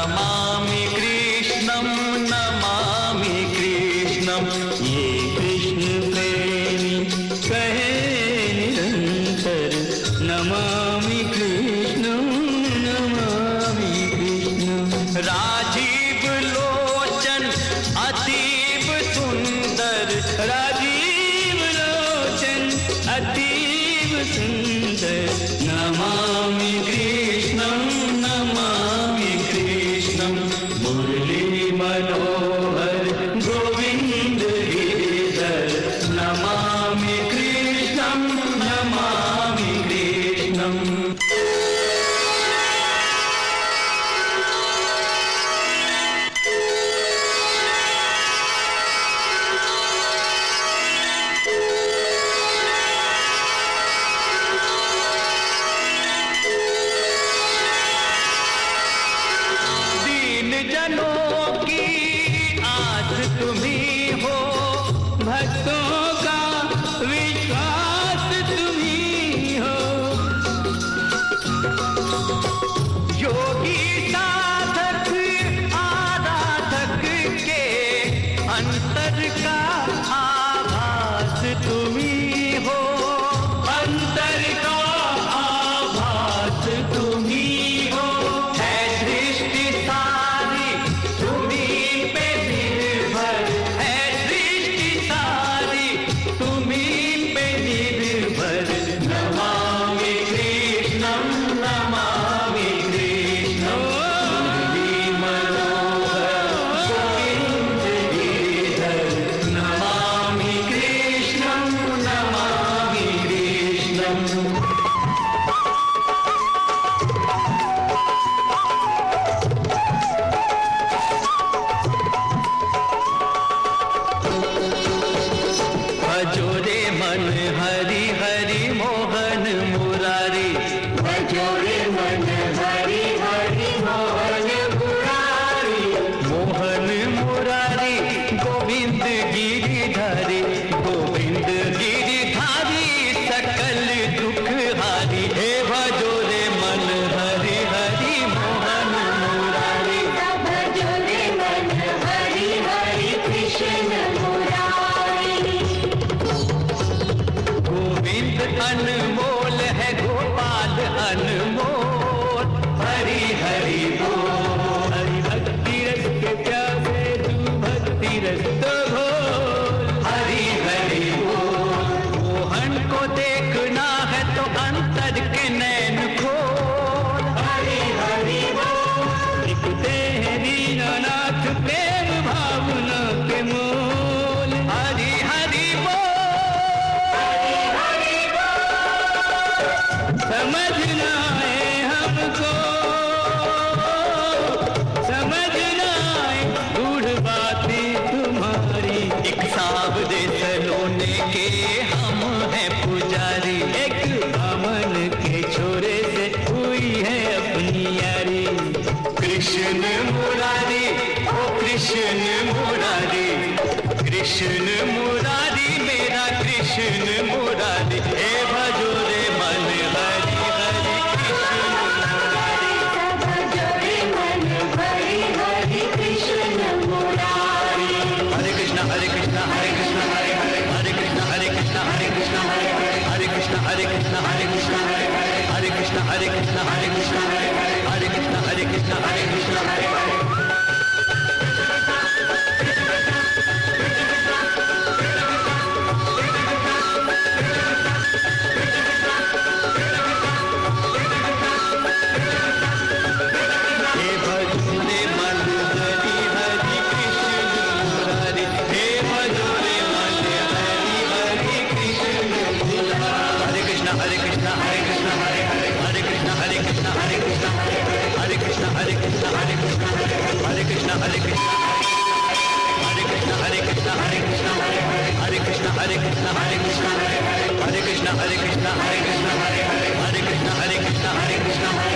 नमामि कृष्णं नमामि कृष्णं ये कृष्ण प्रेमी कहे निरंतर नमामि कृष्णं नमामि कृष्णं। राजीव लोचन अतीव सुंदर राजीव लोचन अतीव सुंदर नमामि कृष्णं नमामि कृष्णं। मुरली मनोहर गोविंद गिरिधर नमामि कृष्णं नमामि कृष्णं। जनों की आस तुम्ही हो, भक्तों का विश्वास तुम्ही हो। योगी साधक आराधक के अंतर का आभास तुम्ही हो, अंतर का आभास तुम्ही हो। है सृष्टि सारी तुम्ही पे निर्भर, है सृष्टि सारी तुम्ही पे निर्भर नमामि कृष्णं नमामि कृष्णं। मुरली मनोहर गोविंद गिरिधर नमामि कृष्णं नमामि कृष्णं। भजोरे मन हरि हरि मोहन मुरारी, भजोरे मन हरि हरि मोहन मुरारी। मोहन मुरारी गोविंद गिरिधारी, गोविंद गिरिधारी सकल दुख हारी। हे भजोरे मन हरि हरि मोहन मुरारी, भजोरे मन हरि हरि कृष्ण मुरारी। गोविंद अनमोल है गोपाल अनमोल, हरि हरि बोल। हरि भक्ति रस के प्यासे तू भक्ति रस तो घोल, हरि हरि बोल। मोहन को देखना है तो अंतर के नैन खोल, हरि हरि बोल। दिखते हैं दीनानाथ प्रेम भावना के मोल, हरि हरि बोल। समझना है हमको, समझना है गूढ़ बातें तुम्हारी। एक सावधे सलोने के हम हैं पुजारी, एक बामन के छोरे से हुई है अपनी यारी। कृष्ण मुरारी ओ कृष्ण मुरारी, कृष्ण मुरारी मेरा कृष्ण मुरारी। हे भजोरे मन हरि हरि कृष्ण मुरारी, भजोरे मन हरि हरि कृष्ण मुरारी। हरे कृष्ण हरे कृष्ण हरे कृष्ण हरे हरे, हरे कृष्ण हरे कृष्ण हरे कृष्ण हरे हरे, हरे कृष्ण हरे कृष्ण हरे कृष्ण हरे हरे, हरे कृष्ण हरे कृष्ण हरे कृष्ण हरे हरे, हरे कृष्ण हरे कृष्ण हरे कृष्ण हरे हरे। हरे कृष्ण हरे कृष्ण हरे कृष्ण हरे कृष्ण हरे कृष्ण हरे हरे, हरे कृष्ण हरे कृष्ण हरे कृष्ण हरे